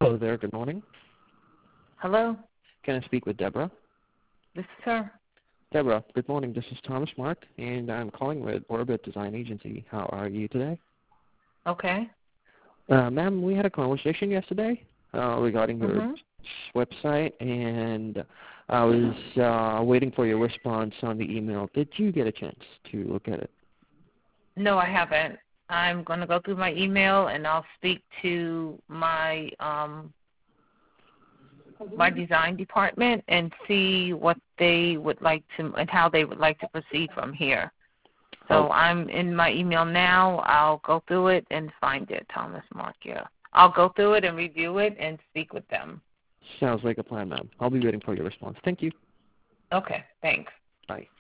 Hello there. Good morning. Hello, Can I speak with Deborah? this is her. Deborah, good morning. This is Thomas Mark, and I'm calling with Orbit Design Agency. How are you today? Okay. Ma'am, we had a conversation yesterday regarding your Mhm. website, and I was waiting for your response on the email. Did you get a chance to look at it? No, I haven't. I'm going to go through my email and I'll speak to my design department and see what they would like to and how they would like to proceed from here. So Okay. I'm in my email now. I'll go through it and find it, Thomas Mark. Yeah. I'll go through it and review it and speak with them. Sounds like a plan, ma'am. I'll be waiting for your response. Thank you. Okay. Thanks. Bye.